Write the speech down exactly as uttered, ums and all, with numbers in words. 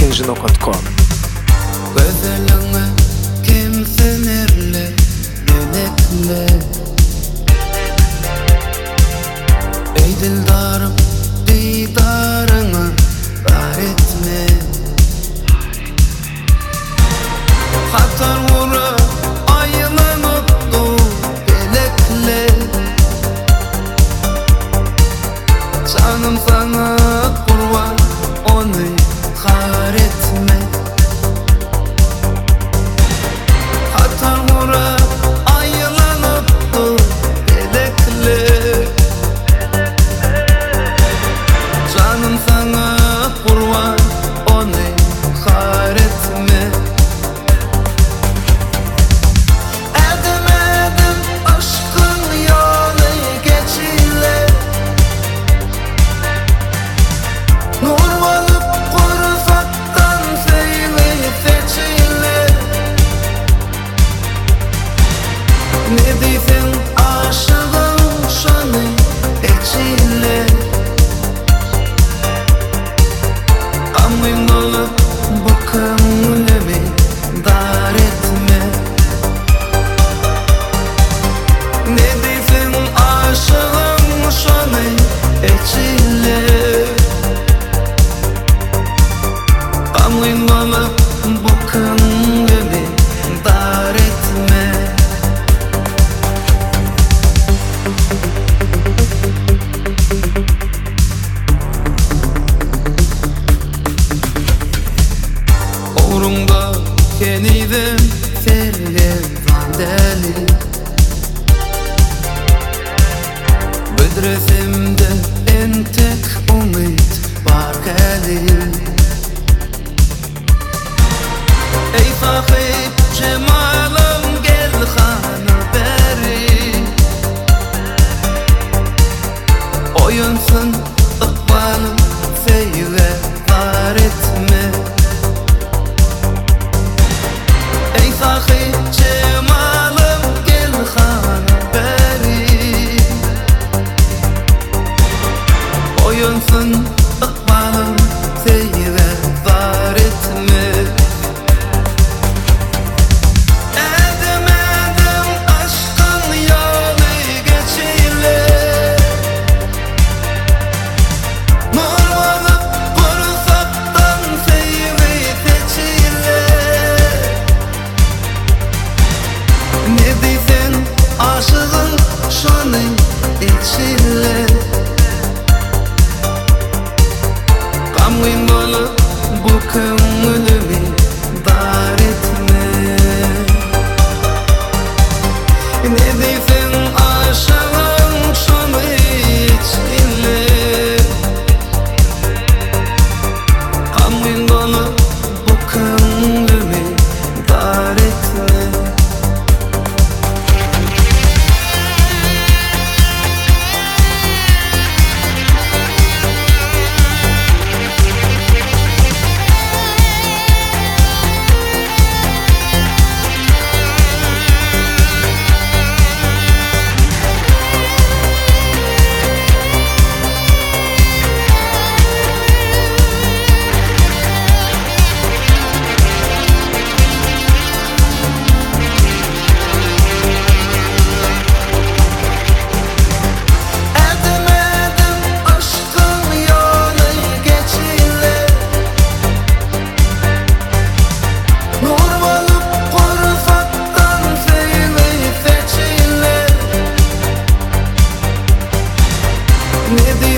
inji nokta com. Gözlerine kim sinirli melekle, ey dildarım didarını dar etme. Hatar vura aylanıp dur belekle, canım sana kurban onu har etme. Hatar vura aylanıp dur belekle, canım sana kurban onu har etme. Edemedim aşkın yolu geçile, nur olup kurfaktan feyli feçile. Ne diysen aşığım şanı içile, gamın olup bu kımlemi dar etme. Ne diysen aşığım şanı içile, gamın olup bu kımlemi dar etme. Uğrumda yeniden feryadan deli, Bedresimde en tek umut var gelin. Ey sahip cemalım gel hana beri, oyunsun ıkbalım feyve var etme. Ey sahip cemalım gel hana beri, oyunsun ıkbalım feyve var etme. Edemedim aşkın yolu geçile, nur olup kurfaktan feyvi feçile. Ne diysen aşığın şanın içile, gamın olup bu kımlemi dar etme. Ne diysen aşığın şanı içile, gamın olup bu kımlemi dar etme. Edemedim aşkın yolu geçile, nur olup kurfaktan feyli feçile. Ne